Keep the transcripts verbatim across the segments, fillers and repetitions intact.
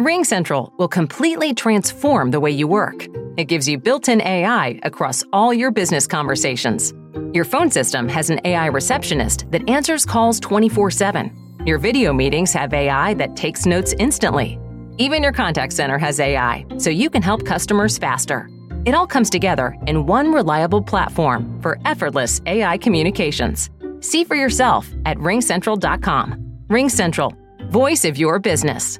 RingCentral will completely transform the way you work. It gives you built-in A I across all your business conversations. Your phone system has an A I receptionist that answers calls twenty-four seven. Your video meetings have A I that takes notes instantly. Even your contact center has A I, so you can help customers faster. It all comes together in one reliable platform for effortless A I communications. See for yourself at ring central dot com. RingCentral, voice of your business.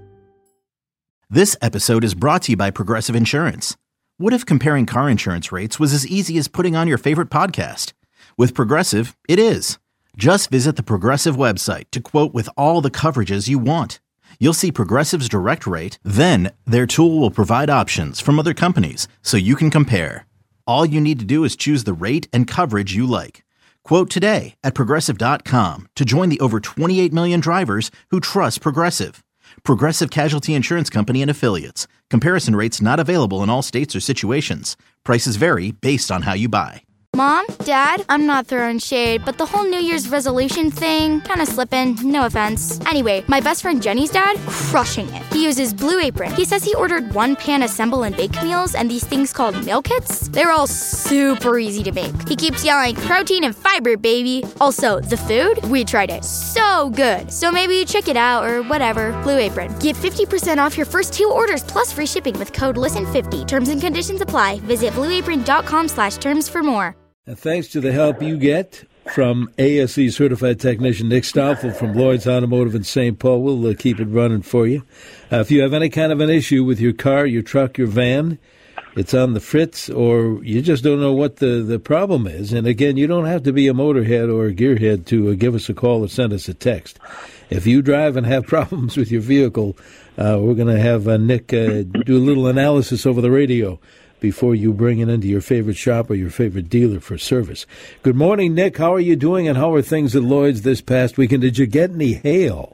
This episode is brought to you by Progressive Insurance. What if comparing car insurance rates was as easy as putting on your favorite podcast? With Progressive, it is. Just visit the Progressive website to quote with all the coverages you want. You'll see Progressive's direct rate, then their tool will provide options from other companies so you can compare. All you need to do is choose the rate and coverage you like. Quote today at progressive dot com to join the over twenty-eight million drivers who trust Progressive. Progressive Casualty Insurance Company and Affiliates. Comparison rates not available in all states or situations. Prices vary based on how you buy. Mom, Dad, I'm not throwing shade, but the whole New Year's resolution thing, kind of slipping, no offense. Anyway, my best friend Jenny's dad, crushing it. He uses Blue Apron. He says he ordered one pan assemble and bake meals and these things called meal kits. They're all super easy to make. He keeps yelling, protein and fiber, baby. Also, the food, we tried it. So good. So maybe check it out or whatever. Blue Apron. Get fifty percent off your first two orders plus free shipping with code listen fifty. Terms and conditions apply. Visit blue apron dot com slash terms for more. And thanks to the help you get from A S E certified technician Nick Stoffel from Lloyd's Automotive in Saint Paul, we'll uh, keep it running for you. Uh, if you have any kind of an issue with your car, your truck, your van, it's on the fritz, or you just don't know what the, the problem is. And again, you don't have to be a motorhead or a gearhead to uh, give us a call or send us a text. If you drive and have problems with your vehicle, uh, we're going to have uh, Nick uh, do a little analysis over the radio before you bring it into your favorite shop or your favorite dealer for service. Good morning, Nick. How are you doing, and how are things at Lloyd's this past weekend? Did you get any hail?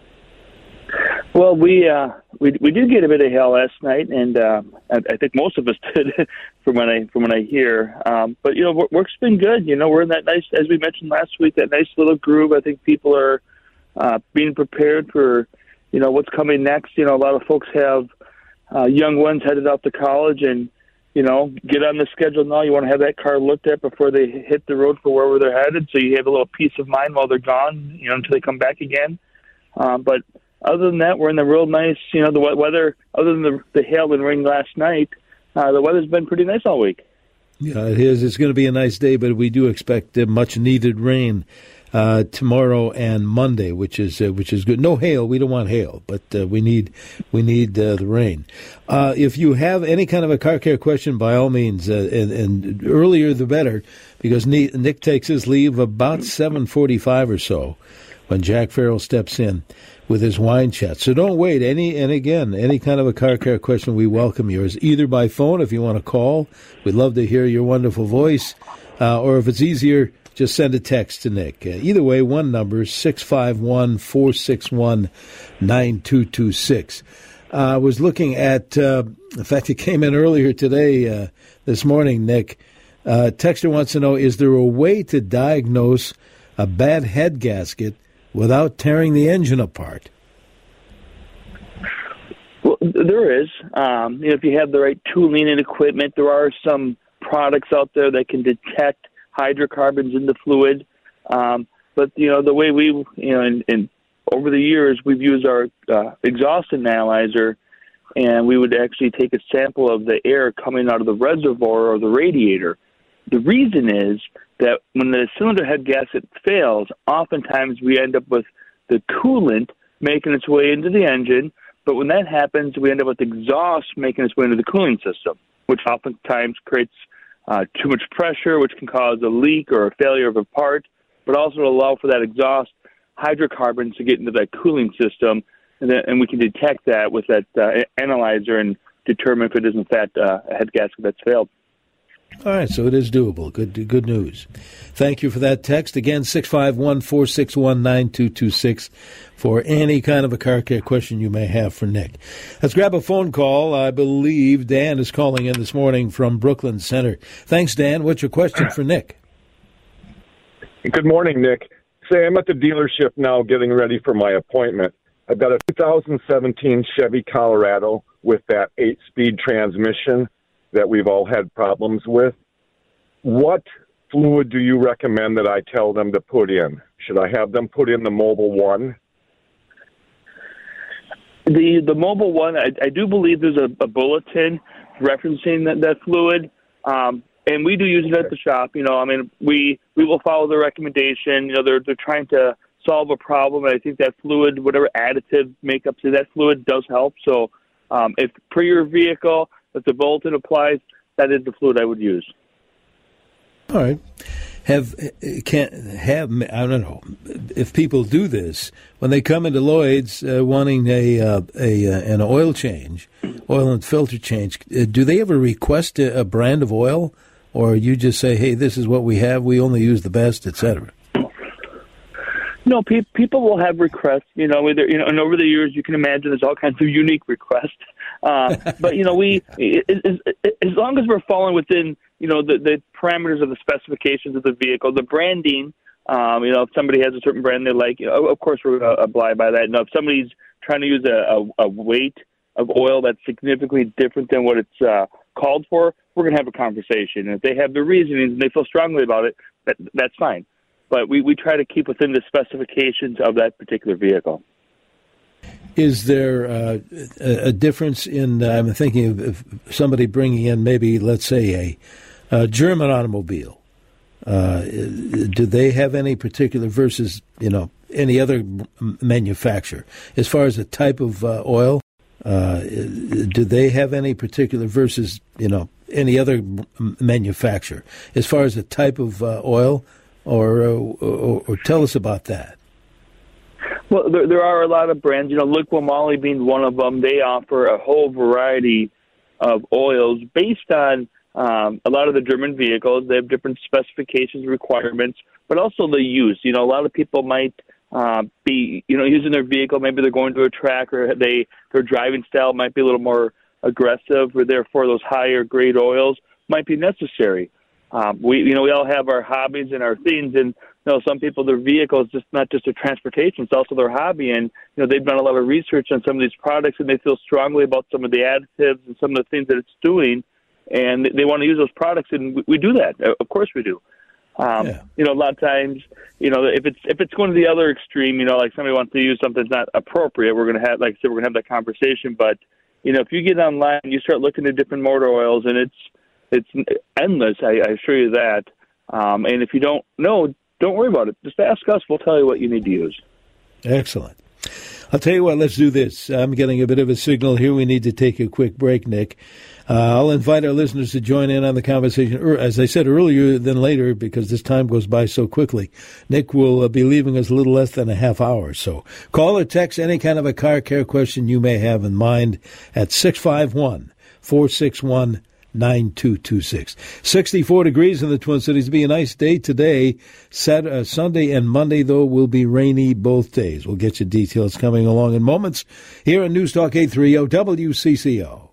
Well, we uh, we we did get a bit of hail last night, and uh, I, I think most of us did, from what I from what I hear. Um, but you know, work's been good. You know, we're in that nice, as we mentioned last week, that nice little groove. I think people are uh, being prepared for, you know, what's coming next. You know, a lot of folks have uh, young ones headed out to college, and you know, get on the schedule now. You want to have that car looked at before they hit the road for wherever they're headed, so you have a little peace of mind while they're gone, you know, until they come back again. Um, but other than that, we're in the real nice, you know, the weather, other than the, the hail and rain last night, uh, the weather's been pretty nice all week. Yeah, it is. It's going to be a nice day, but we do expect uh, much-needed rain uh, tomorrow and Monday, which is uh, which is good. No hail. We don't want hail, but uh, we need we need uh, the rain. Uh, if you have any kind of a car care question, by all means, uh, and, and earlier the better, because Nick takes his leave about seven forty-five or so when Jack Farrell steps in with his wine chat. So don't wait. Any and again, any kind of a car care question, we welcome yours, either by phone if you want to call. We'd love to hear your wonderful voice, uh, or if it's easier, just send a text to Nick. Uh, either way, one number, six five one, four six one, nine two two six. Uh, I was looking at, uh, in fact, it came in earlier today, uh, this morning, Nick. Uh, texter wants to know, is there a way to diagnose a bad head gasket without tearing the engine apart? Well, there is. Um, you know, if you have the right tooling and equipment, there are some products out there that can detect hydrocarbons in the fluid. Um, but, you know, the way we, you know, in, in over the years, we've used our uh, exhaust analyzer, and we would actually take a sample of the air coming out of the reservoir or the radiator. The reason is that when the cylinder head gasket fails, oftentimes we end up with the coolant making its way into the engine, but when that happens, we end up with exhaust making its way into the cooling system, which oftentimes creates uh, too much pressure, which can cause a leak or a failure of a part, but also allow for that exhaust hydrocarbons to get into that cooling system, and, then, and we can detect that with that uh, analyzer and determine if it is in fact uh, a head gasket that's failed. All right, so it is doable. Good good news. Thank you for that text. Again, six five one, four six one, nine two two six for any kind of a car care question you may have for Nick. Let's grab a phone call. I believe Dan is calling in this morning from Brooklyn Center. Thanks, Dan. What's your question for Nick? Good morning, Nick. Say, I'm at the dealership now getting ready for my appointment. I've got a two thousand seventeen Chevy Colorado with that eight-speed transmission that we've all had problems with. What fluid do you recommend that I tell them to put in? Should I have them put in the Mobil One? The the Mobil One, I, I do believe there's a, a bulletin referencing that, that fluid, um, and we do use it at the shop. You know, I mean, we, we will follow the recommendation. You know, they're they're trying to solve a problem, and I think that fluid, whatever additive makeup to that fluid, does help. So, um, if per your vehicle, if the bulletin applies, that is the fluid I would use. All right. Have can't have I don't know if people do this when they come into Lloyd's uh, wanting a uh, a uh, an oil change, oil and filter change. Uh, do they ever request a, a brand of oil, or you just say, "Hey, this is what we have. We only use the best," et cetera? No, pe- people will have requests. You know, either, you know, and over the years, you can imagine there's all kinds of unique requests. Uh, but you know, we as, as long as we're falling within, you know, the, the parameters of the specifications of the vehicle, the branding. Um, you know, if somebody has a certain brand they like, you know, of course we're going to abide by that. Now, if somebody's trying to use a, a, a weight of oil that's significantly different than what it's uh, called for, we're going to have a conversation. And if they have the reasonings and they feel strongly about it, that, that's fine. But we, we try to keep within the specifications of that particular vehicle. Is there uh, a, a difference in, uh, I'm thinking of, of somebody bringing in maybe, let's say, a, a German automobile. Uh, do they have any particular versus, you know, any other manufacturer? As far as the type of uh, oil, uh, do they have any particular versus, you know, any other manufacturer? As far as the type of uh, oil, or, uh, or or tell us about that. Well, there, there are a lot of brands. You know, Liqui Moly being one of them. They offer a whole variety of oils based on um, a lot of the German vehicles. They have different specifications, requirements, but also the use. You know, a lot of people might uh, be, you know, using their vehicle. Maybe they're going to a track, or they their driving style might be a little more aggressive, or therefore those higher grade oils might be necessary. Um, we, you know, we all have our hobbies and our things, and you know, some people, their vehicle is just not just a transportation; it's also their hobby. And you know, they've done a lot of research on some of these products, and they feel strongly about some of the additives and some of the things that it's doing, and they want to use those products. And we, we do that, of course, we do. Um, yeah. You know, a lot of times, you know, if it's if it's going to the other extreme, you know, like somebody wants to use something that's not appropriate, we're going to have, like I said, we're going to have that conversation. But you know, if you get online, you start looking at different motor oils, and it's It's endless, I, I assure you that. Um, and if you don't know, don't worry about it. Just ask us. We'll tell you what you need to use. Excellent. I'll tell you what, let's do this. I'm getting a bit of a signal here. We need to take a quick break, Nick. Uh, I'll invite our listeners to join in on the conversation, as I said, earlier than later, because this time goes by so quickly. Nick will uh, be leaving us a little less than a half hour. So call or text any kind of a car care question you may have in mind at six five one, four six one, nine two two six. sixty-four degrees in the Twin Cities. It'll be a nice day today. Saturday, uh, Sunday and Monday, though, will be rainy both days. We'll get you details coming along in moments here on News Talk eight thirty W C C O.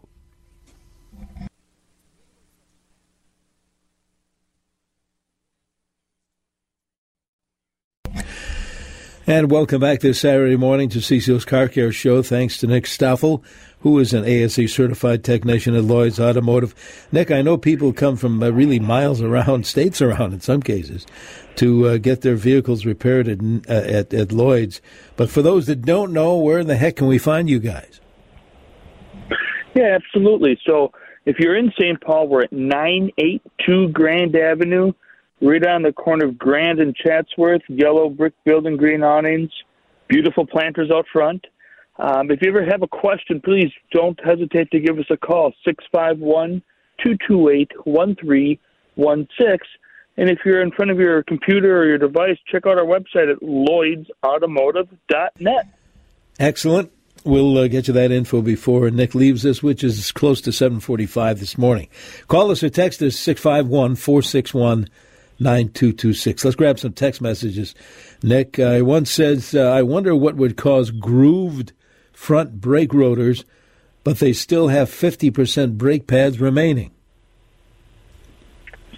And welcome back this Saturday morning to C C O's Car Care Show. Thanks to Nick Stoffel, who is an A S E certified technician at Lloyd's Automotive. Nick, I know people come from uh, really miles around, states around in some cases, to uh, get their vehicles repaired at, uh, at at Lloyd's. But for those that don't know, where in the heck can we find you guys? Yeah, absolutely. So if you're in Saint Paul, we're at nine eighty-two Grand Avenue, right on the corner of Grand and Chatsworth, yellow brick building, green awnings, beautiful planters out front. Um, if you ever have a question, please don't hesitate to give us a call, six five one, two two eight, one three one six. And if you're in front of your computer or your device, check out our website at lloyds automotive dot net. Excellent. We'll uh, get you that info before Nick leaves us, which is close to seven forty-five this morning. Call us or text us, six five one, four six one, nine two two six. Let's grab some text messages. Nick, uh, one says, uh, I wonder what would cause grooved front brake rotors, but they still have fifty percent brake pads remaining.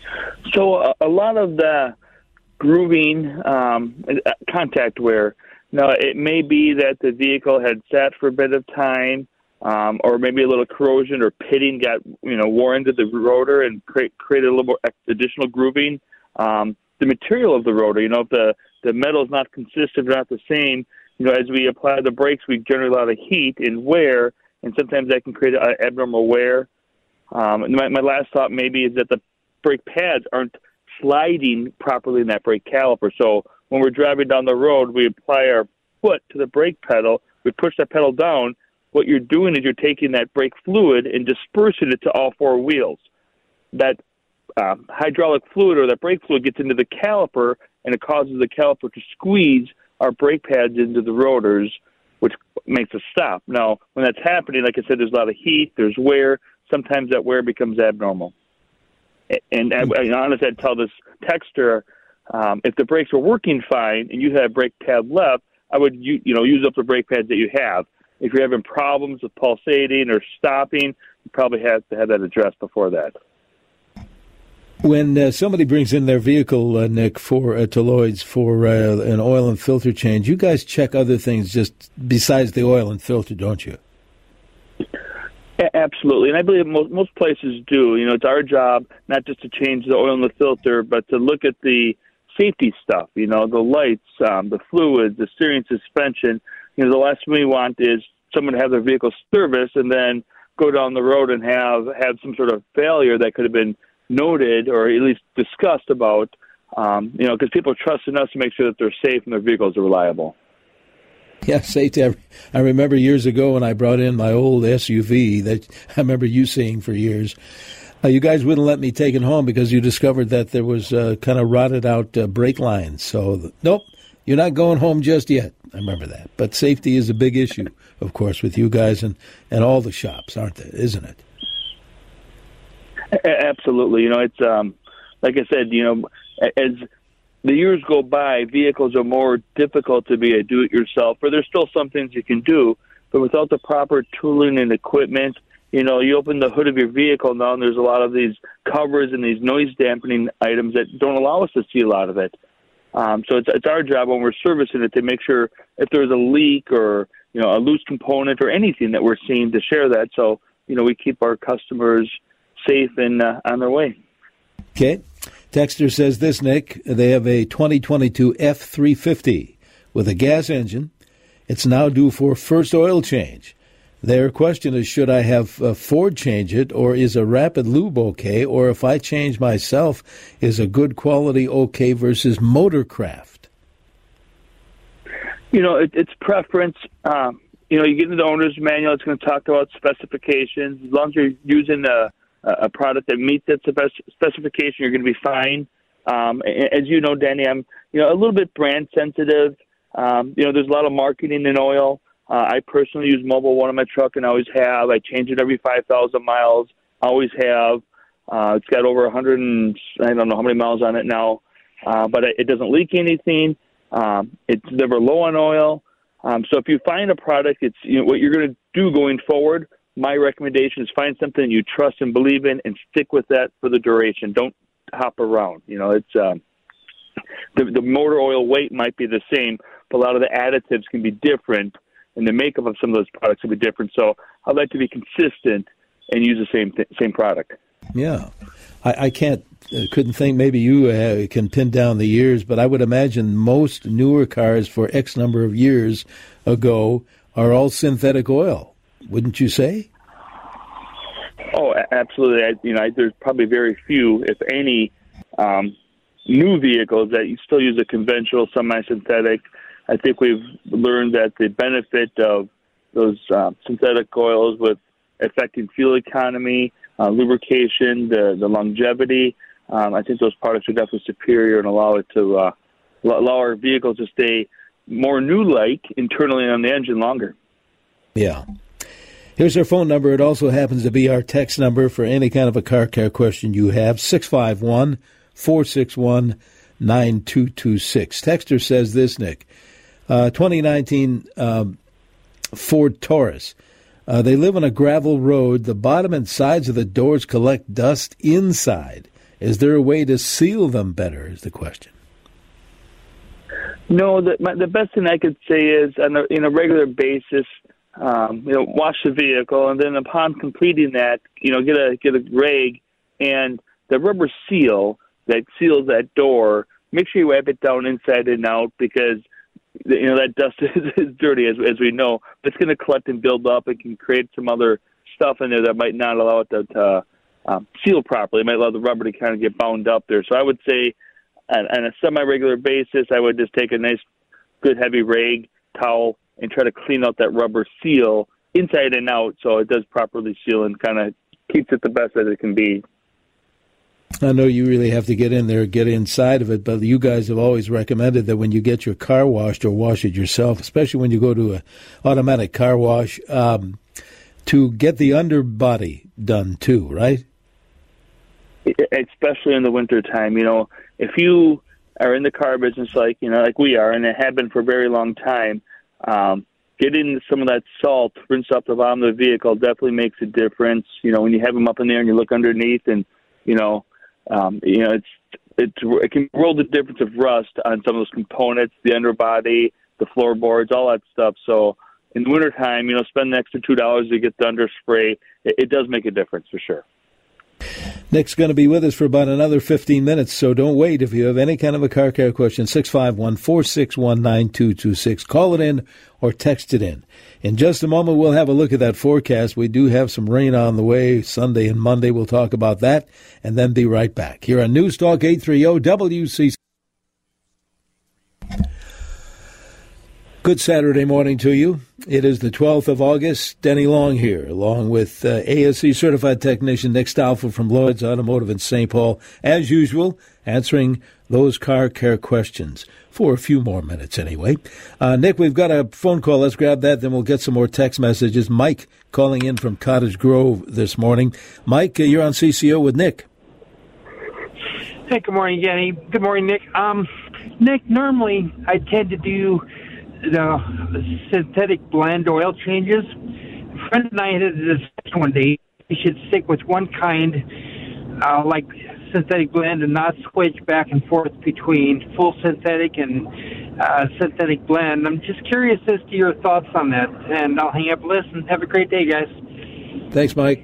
So a, a lot of the grooving um, contact wear Now, it may be that the vehicle had sat for a bit of time, um, or maybe a little corrosion or pitting got, you know, wore into the rotor and create, created a little more additional grooving. Um, the material of the rotor, you know, if the, the metal is not consistent or not the same, you know, as we apply the brakes, we generate a lot of heat and wear, and sometimes that can create an abnormal wear. Um, and my, my last thought maybe is that the brake pads aren't sliding properly in that brake caliper. So when we're driving down the road, we apply our foot to the brake pedal, we push that pedal down. What you're doing is you're taking that brake fluid and dispersing it to all four wheels. That uh, hydraulic fluid or that brake fluid gets into the caliper, and it causes the caliper to squeeze our brake pads into the rotors, which makes us stop. Now, when that's happening, like I said, there's a lot of heat, there's wear. Sometimes that wear becomes abnormal. And, and I, honestly, I'd tell this texter, um, if the brakes are working fine and you have brake pad left, I would you, you know use up the brake pads that you have. If you're having problems with pulsating or stopping, you probably have to have that addressed before that. When uh, somebody brings in their vehicle, uh, Nick, for uh, to Lloyd's for uh, an oil and filter change, you guys check other things just besides the oil and filter, don't you? Absolutely, and I believe most, most places do. You know, it's our job not just to change the oil and the filter, but to look at the safety stuff, you know, the lights, um, the fluids, the steering suspension. You know, the last thing we want is someone to have their vehicle serviced and then go down the road and have, have some sort of failure that could have been noted or at least discussed about, um, you know, because people trust in us to make sure that they're safe and their vehicles are reliable. Yeah, safety. I remember years ago when I brought in my old S U V that I remember you seeing for years. Uh, you guys wouldn't let me take it home because you discovered that there was uh, kind of rotted out uh, brake lines. So, nope, you're not going home just yet. I remember that. But safety is a big issue, of course, with you guys and, and all the shops, aren't they? Isn't it? Absolutely. You know, it's um, like I said, you know, as the years go by, vehicles are more difficult to be a do-it-yourself, or there's still some things you can do, but without the proper tooling and equipment, you know, you open the hood of your vehicle now, and there's a lot of these covers and these noise-dampening items that don't allow us to see a lot of it. Um, so it's, it's our job when we're servicing it to make sure if there's a leak or, you know, a loose component or anything that we're seeing to share that, so, you know, we keep our customers safe and uh, on their way. Okay. Texter says this, Nick. They have a twenty twenty-two F three fifty with a gas engine. It's now due for first oil change. Their question is, should I have uh, Ford change it, or is a Rapid Lube okay, or if I change myself, is a good quality okay versus Motorcraft? You know, it, it's preference. Um, you know, you get into the owner's manual, it's going to talk about specifications. As long as you're using a a product that meets that specification, you're going to be fine. Um, as you know, Danny, I'm you know a little bit brand sensitive. Um, you know, there's a lot of marketing in oil. Uh, I personally use Mobil One in my truck and always have. I change it every five thousand miles. Always have. Uh, it's got over one hundred and I don't know how many miles on it now, uh, but it doesn't leak anything. Um, it's never low on oil. Um, so if you find a product, it's you know, what you're going to do going forward. My recommendation is find something you trust and believe in and stick with that for the duration. Don't hop around. You know, it's um, the, the motor oil weight might be the same, but a lot of the additives can be different, and the makeup of some of those products will be different. So I'd like to be consistent and use the same th- same product. Yeah. I, I can't, uh, couldn't think maybe you uh, can pin down the years, but I would imagine most newer cars for X number of years ago are all synthetic oil. Wouldn't you say? Oh, absolutely. I, you know, I, there's probably very few, if any, um, new vehicles that you still use a conventional semi-synthetic. I think we've learned that the benefit of those uh, synthetic oils with affecting fuel economy, uh, lubrication, the, the longevity, um, I think those products are definitely superior and allow it to uh, allow our vehicles to stay more new-like internally on the engine longer. Yeah. Here's our phone number. It also happens to be our text number for any kind of a car care question you have, six five one, four six one, nine two two six. Texter says this, Nick. Uh, twenty nineteen um, Ford Taurus. Uh, they live on a gravel road. The bottom and sides of the doors collect dust inside. Is there a way to seal them better is the question. No, the, my, the best thing I could say is on a, in a regular basis, um, you know, wash the vehicle, and then upon completing that, you know, get a get a rag and the rubber seal that seals that door. Make sure you wipe it down inside and out because you know that dust is, is dirty, as as we know. It's going to collect and build up. It can create some other stuff in there that might not allow it to, to um, seal properly. It might allow the rubber to kind of get bound up there. So I would say, on, on a semi-regular basis, I would just take a nice, good heavy rag, towel, and try to clean out that rubber seal inside and out so it does properly seal and kind of keeps it the best that it can be. I know you really have to get in there, get inside of it, but you guys have always recommended that when you get your car washed or wash it yourself, especially when you go to an automatic car wash, um, to get the underbody done too, right? Especially in the wintertime. You know, if you are in the car business like, you know, like we are, and it have been for a very long time, um, getting some of that salt rinsed off the bottom of the vehicle definitely makes a difference. You know, when you have them up in there and you look underneath and, you know, um, you know, it's, it's, it can roll the difference of rust on some of those components, the underbody, the floorboards, all that stuff. So in the wintertime, you know, spend the extra two dollars to get the underspray. It, it does make a difference for sure. Nick's going to be with us for about another fifteen minutes, so don't wait. If you have any kind of a car care question, six five one, four six one, nine two two six. Call it in or text it in. In just a moment, we'll have a look at that forecast. We do have some rain on the way Sunday and Monday. We'll talk about that and then be right back. Here on News Talk eight thirty W C C. Good Saturday morning to you. It is the twelfth of August. Denny Long here, along with uh, A S C certified technician Nick Stoufel from Lloyd's Automotive in Saint Paul, as usual, answering those car care questions for a few more minutes anyway. Uh, Nick, we've got a phone call. Let's grab that, then we'll get some more text messages. Mike calling in from Cottage Grove this morning. Mike, uh, you're on C C O with Nick. Hey, good morning, Denny. Good morning, Nick. Um, Nick, normally I tend to do the synthetic blend oil changes. A friend and I had a discussion one day. We should stick with one kind, uh, like synthetic blend, and not switch back and forth between full synthetic and uh, synthetic blend. I'm just curious as to your thoughts on that, and I'll hang up, listen. Have a great day, guys. Thanks, Mike.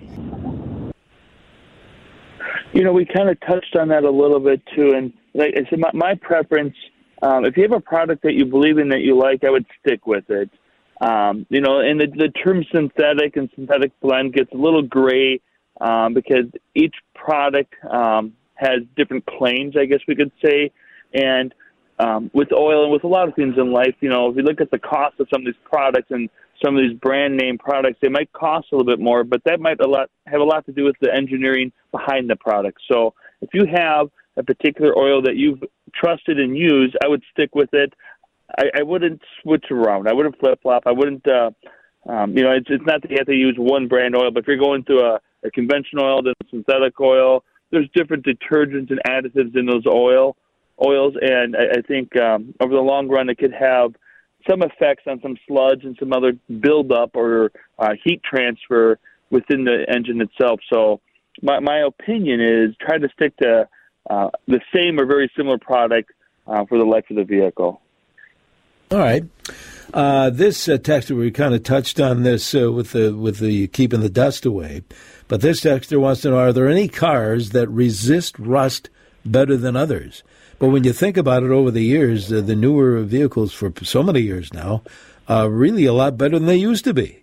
You know, we kind of touched on that a little bit too, and like I said, my, my preference. Um, if you have a product that you believe in that you like, I would stick with it. Um, you know, and the, the term synthetic and synthetic blend gets a little gray um, because each product um, has different claims, I guess we could say. And um, with oil and with a lot of things in life, you know, if you look at the cost of some of these products and some of these brand name products, they might cost a little bit more, but that might a lot have a lot to do with the engineering behind the product. So if you have a particular oil that you've trusted and used, I would stick with it. I, I wouldn't switch around. I wouldn't flip-flop. I wouldn't, uh, um, you know, it's, it's not that you have to use one brand oil, but if you're going through a, a conventional oil, then synthetic oil, there's different detergents and additives in those oil oils, and I, I think um, over the long run it could have some effects on some sludge and some other buildup or uh, heat transfer within the engine itself. So my, my opinion is try to stick to Uh, the same or very similar product uh, for the life of the vehicle. All right. Uh, this uh, texter, we kind of touched on this uh, with the with the keeping the dust away, but this texter wants to know, are there any cars that resist rust better than others? But when you think about it over the years, uh, the newer vehicles for so many years now are really a lot better than they used to be.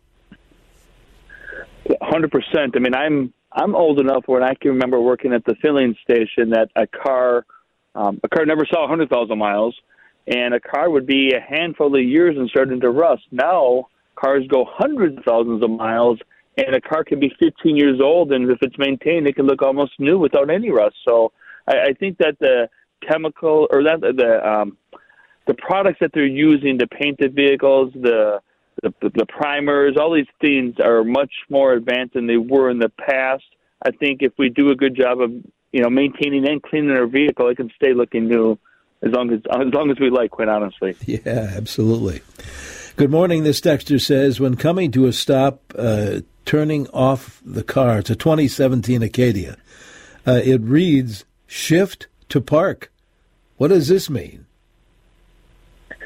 one hundred percent. I mean, I'm I'm old enough when I can remember working at the filling station that a car, um, a car never saw one hundred thousand miles, and a car would be a handful of years and starting to rust. Now, cars go hundreds of thousands of miles, and a car can be fifteen years old, and if it's maintained, it can look almost new without any rust. So I, I think that the chemical, or that the um, the products that they're using to paint the vehicles, the The, the, the primers, all these things are much more advanced than they were in the past. I think if we do a good job of, you know, maintaining and cleaning our vehicle, it can stay looking new as long as as long as we like, quite honestly. Yeah, absolutely. Good morning. This texter says, when coming to a stop, uh, turning off the car, it's a twenty seventeen Acadia, uh, it reads, shift to park. What does this mean?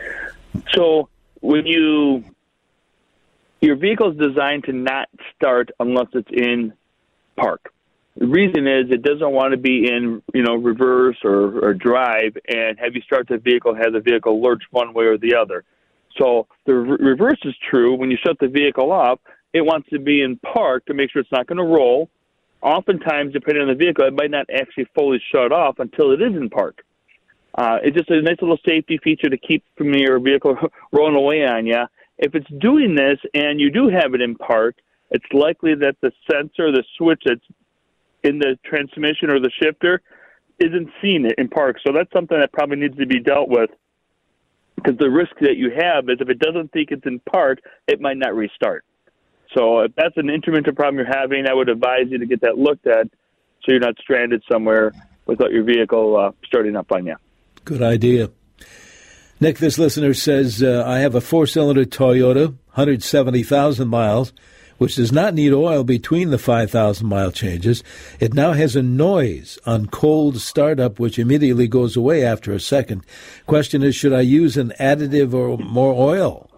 So when you your vehicle is designed to not start unless it's in park. The reason is it doesn't want to be in, you know, reverse or, or drive and have you start the vehicle, have the vehicle lurch one way or the other. So the re- reverse is true. When you shut the vehicle off, it wants to be in park to make sure it's not going to roll. Oftentimes, depending on the vehicle, it might not actually fully shut off until it is in park. Uh, it's just a nice little safety feature to keep from your vehicle rolling away on you. If it's doing this and you do have it in park, it's likely that the sensor, the switch that's in the transmission or the shifter, isn't seeing it in park. So that's something that probably needs to be dealt with, because the risk that you have is if it doesn't think it's in park, it might not restart. So if that's an intermittent problem you're having, I would advise you to get that looked at so you're not stranded somewhere without your vehicle uh, starting up on you. Good idea. Nick, this listener says, uh, I have a four-cylinder Toyota, one hundred seventy thousand miles, which does not need oil between the five thousand mile changes. It now has a noise on cold startup, which immediately goes away after a second. Question is, should I use an additive or more oil?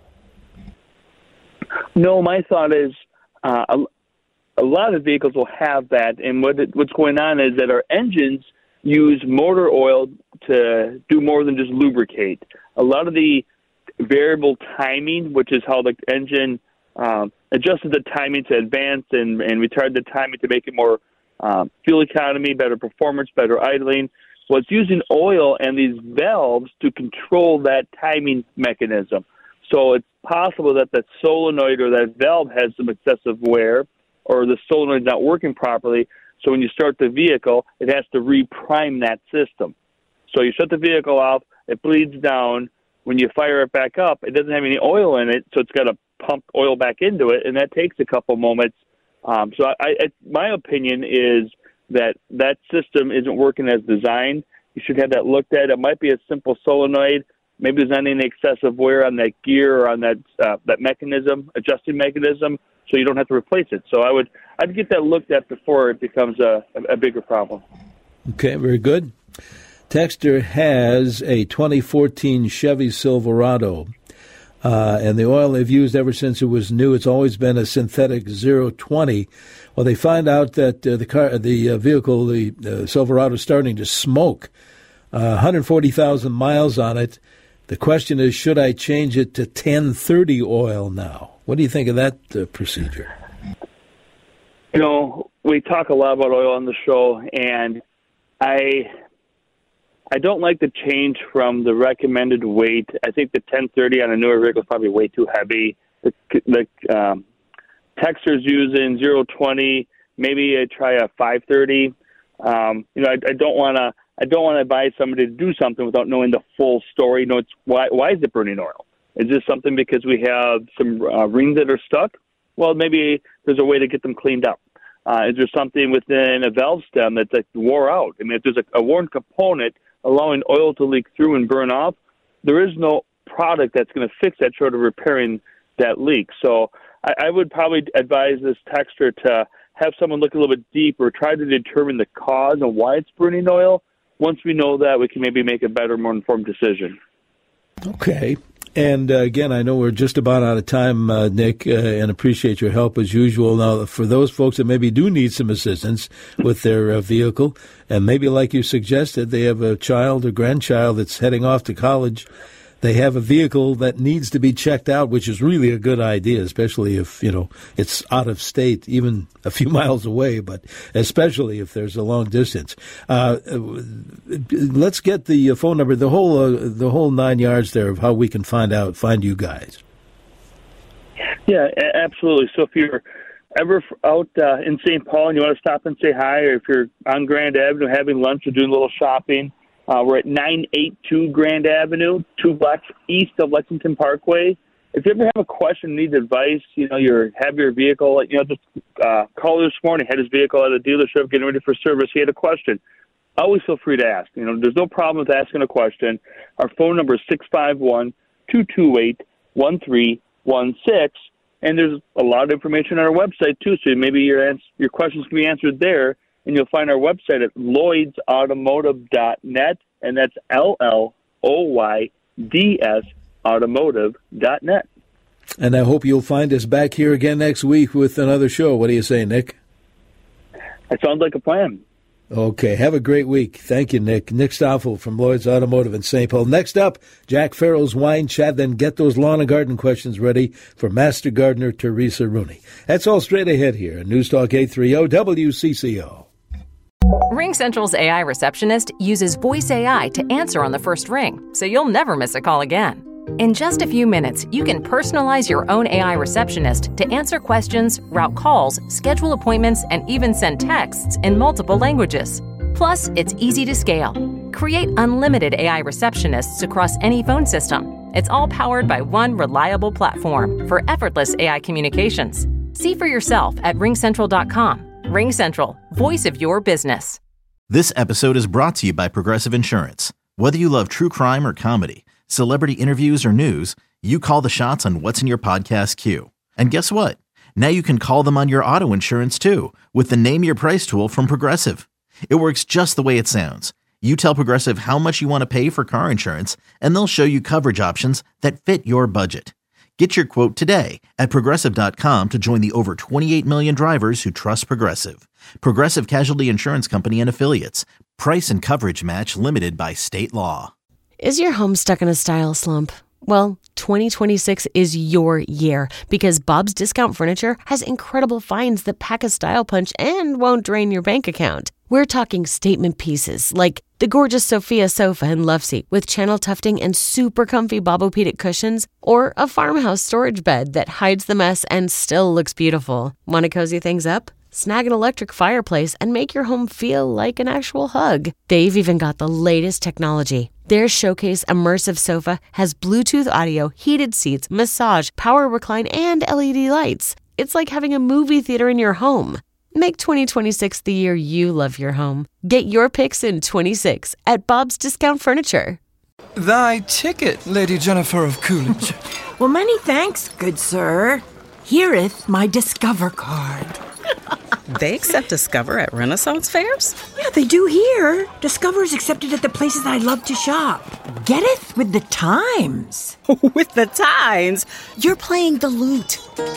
No, my thought is uh, a, a lot of vehicles will have that, and what it, what's going on is that our engines use motor oil to do more than just lubricate. A lot of the variable timing, which is how the engine um, adjusted the timing to advance and, and retard the timing to make it more um, fuel economy, better performance, better idling, was using oil and these valves to control that timing mechanism. So it's possible that that solenoid or that valve has some excessive wear, or the solenoid's not working properly. So when you start the vehicle, it has to reprime that system. So you shut the vehicle off, it bleeds down. When you fire it back up, it doesn't have any oil in it, so it's got to pump oil back into it, and that takes a couple moments. Um, so I, I, my opinion is that that system isn't working as designed. You should have that looked at. It might be a simple solenoid. Maybe there's not any excessive wear on that gear or on that uh, that mechanism, adjusting mechanism, so you don't have to replace it. So I would I'd get that looked at before it becomes a, a bigger problem. Okay, very good. Texter has a twenty fourteen Chevy Silverado, uh, and the oil they've used ever since it was new, it's always been a synthetic zero twenty. Well, they find out that uh, the car, the uh, vehicle, the uh, Silverado, is starting to smoke. Uh, one hundred forty thousand miles on it. The question is, should I change it to ten thirty oil now? What do you think of that uh, procedure? You know, we talk a lot about oil on the show, and I I don't like the change from the recommended weight. I think the ten thirty on a newer vehicle is probably way too heavy. The, the um, Texter's using zero twenty. Maybe I try a five thirty. Um, you know, I, I don't want to. I don't want to advise somebody to do something without knowing the full story. You know, it's why why is it burning oil? Is this something because we have some uh, rings that are stuck? Well, maybe there's a way to get them cleaned up. Uh, is there something within a valve stem that's like wore out? I mean, if there's a, a worn component allowing oil to leak through and burn off, there is no product that's going to fix that short of repairing that leak. So I, I would probably advise this texter to have someone look a little bit deeper, try to determine the cause and why it's burning oil. Once we know that, we can maybe make a better, more informed decision. Okay. And uh, again, I know we're just about out of time, uh, Nick, uh, and appreciate your help as usual. Now, for those folks that maybe do need some assistance with their uh, vehicle, and maybe like you suggested, they have a child or grandchild that's heading off to college, they have a vehicle that needs to be checked out, which is really a good idea, especially if, you know, it's out of state, even a few miles away, but especially if there's a long distance. Uh, let's get the phone number, the whole uh, the whole nine yards there of how we can find out, find you guys. Yeah, absolutely. So if you're ever out uh, in Saint Paul and you want to stop and say hi, or if you're on Grand Avenue having lunch or doing a little shopping, Uh, we're at nine eighty-two Grand Avenue, two blocks east of Lexington Parkway. If you ever have a question, need advice, you know, you have your vehicle, you know, just uh, call this morning, had his vehicle at a dealership getting ready for service. He had a question. Always feel free to ask. You know, there's no problem with asking a question. Our phone number is six five one, two two eight, one three one six. And there's a lot of information on our website, too, so maybe your ans- your questions can be answered there. And you'll find our website at lloyds automotive dot net, and that's L L O Y D S automotive dot net. And I hope you'll find us back here again next week with another show. What do you say, Nick? That sounds like a plan. Okay, have a great week. Thank you, Nick. Nick Stoffel from Lloyd's Automotive in Saint Paul. Next up, Jack Farrell's Wine Chat. Then get those lawn and garden questions ready for Master Gardener Teresa Rooney. That's all straight ahead here on News Talk eight thirty W C C O. RingCentral's A I receptionist uses voice A I to answer on the first ring, so you'll never miss a call again. In just a few minutes, you can personalize your own A I receptionist to answer questions, route calls, schedule appointments, and even send texts in multiple languages. Plus, it's easy to scale. Create unlimited A I receptionists across any phone system. It's all powered by one reliable platform for effortless A I communications. See for yourself at ring central dot com. RingCentral, voice of your business. This episode is brought to you by Progressive Insurance. Whether you love true crime or comedy, celebrity interviews or news, you call the shots on what's in your podcast queue. And guess what? Now you can call them on your auto insurance too with the Name Your Price tool from Progressive. It works just the way it sounds. You tell Progressive how much you want to pay for car insurance, and they'll show you coverage options that fit your budget. Get your quote today at Progressive dot com to join the over twenty-eight million drivers who trust Progressive. Progressive Casualty Insurance Company and Affiliates. Price and coverage match limited by state law. Is your home stuck in a style slump? Well, twenty twenty-six is your year because Bob's Discount Furniture has incredible finds that pack a style punch and won't drain your bank account. We're talking statement pieces like the gorgeous Sophia sofa and loveseat with channel tufting and super comfy Bobopedic cushions, or a farmhouse storage bed that hides the mess and still looks beautiful. Want to cozy things up? Snag an electric fireplace and make your home feel like an actual hug. They've even got the latest technology. Their Showcase Immersive Sofa has Bluetooth audio, heated seats, massage, power recline, and L E D lights. It's like having a movie theater in your home. Make twenty twenty-six the year you love your home. Get your picks in twenty-six at Bob's Discount Furniture. Thy ticket, Lady Jennifer of Coolidge. Well, many thanks, good sir. Here'th my Discover card. They accept Discover at Renaissance fairs? Yeah, they do here. Discover is accepted at the places I love to shop. Getteth with the times. With the times? You're playing the lute.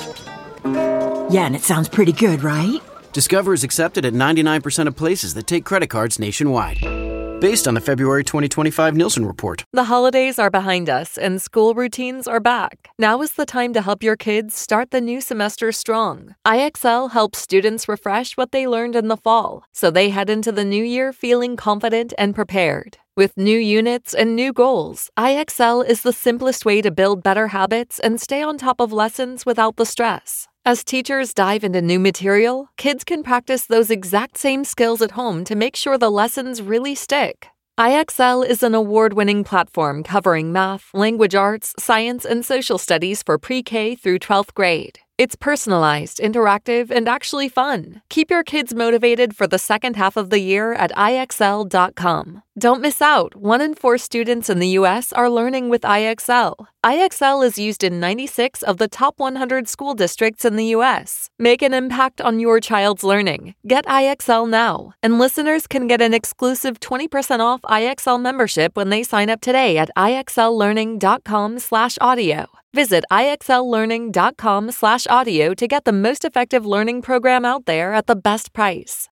Yeah, and it sounds pretty good, right? Discover is accepted at ninety-nine percent of places that take credit cards nationwide. Based on the February twenty twenty-five Nielsen report. The holidays are behind us and school routines are back. Now is the time to help your kids start the new semester strong. I X L helps students refresh what they learned in the fall, so they head into the new year feeling confident and prepared. With new units and new goals, I X L is the simplest way to build better habits and stay on top of lessons without the stress. As teachers dive into new material, kids can practice those exact same skills at home to make sure the lessons really stick. I X L is an award-winning platform covering math, language arts, science, and social studies for pre-K through twelfth grade. It's personalized, interactive, and actually fun. Keep your kids motivated for the second half of the year at I X L dot com. Don't miss out. One in four students in the U S are learning with I X L. I X L is used in ninety-six of the top one hundred school districts in the U S. Make an impact on your child's learning. Get I X L now. And listeners can get an exclusive twenty percent off I X L membership when they sign up today at I X L learning dot com slash audio. Visit I X L learning dot com slash audio to get the most effective learning program out there at the best price.